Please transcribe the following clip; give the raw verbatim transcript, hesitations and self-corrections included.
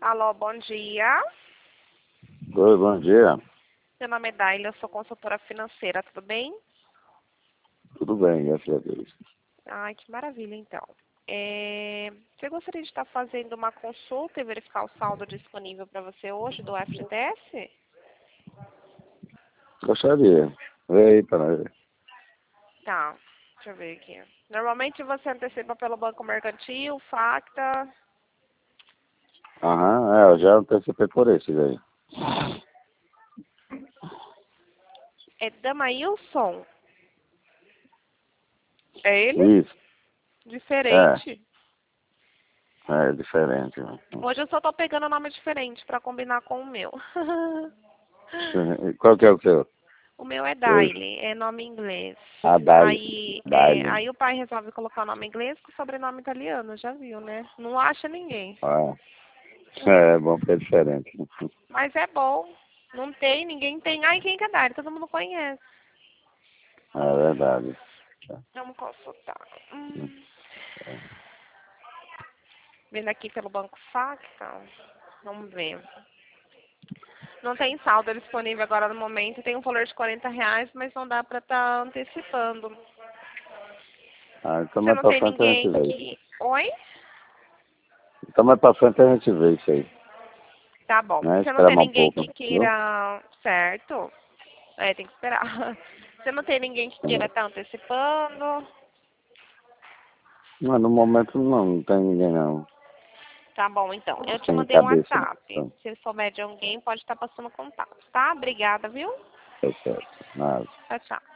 Alô, bom dia. Oi, bom dia. Meu nome é Daila, eu sou consultora financeira, tudo bem? Tudo bem, graças a Deus. Ai, que maravilha, então. É, Você gostaria de estar fazendo uma consulta e verificar o saldo disponível para você hoje do F G T S? Gostaria. Vê aí para nós ver. Tá, deixa eu ver aqui. Normalmente você antecipa pelo Banco Mercantil, Facta. Aham, é, eu já antecipei por esse daí. É Damailson? É ele? Isso, Diferente. é, é diferente. Né? Hoje eu só tô pegando nome diferente para combinar com o meu. Sim, qual que é o seu? O meu é Esse? Daile, é nome inglês. A Dali. Aí, é, Dali. aí o pai resolve colocar o nome inglês com sobrenome italiano, já viu, né? Não acha ninguém. Ah, é, é bom porque é diferente. Mas é bom. Não tem, ninguém tem. Ai, quem que é Daile? Todo mundo conhece. É verdade. Vamos consultar. Hum. Vendo aqui pelo Banco Facta. Vamos ver. Não tem saldo disponível agora no momento. Tem um valor de quarenta reais, mas não dá para estar antecipando. Ah, então Você mais não pra tem frente a gente ninguém vê. que... Oi? Então mais pra frente a gente vê isso aí. Tá bom. Né? Você não tem Esperar um ninguém pouco, que viu? queira... Certo? É, tem que esperar. Você não tem ninguém que queira estar antecipando? Mas no momento não, não tem ninguém não. Tá bom, então. Eu te Sem mandei um cabeça. WhatsApp. Não. Se souber de alguém, pode estar passando contato, tá? Obrigada, viu? Tá certo. Nada. Tchau, tchau.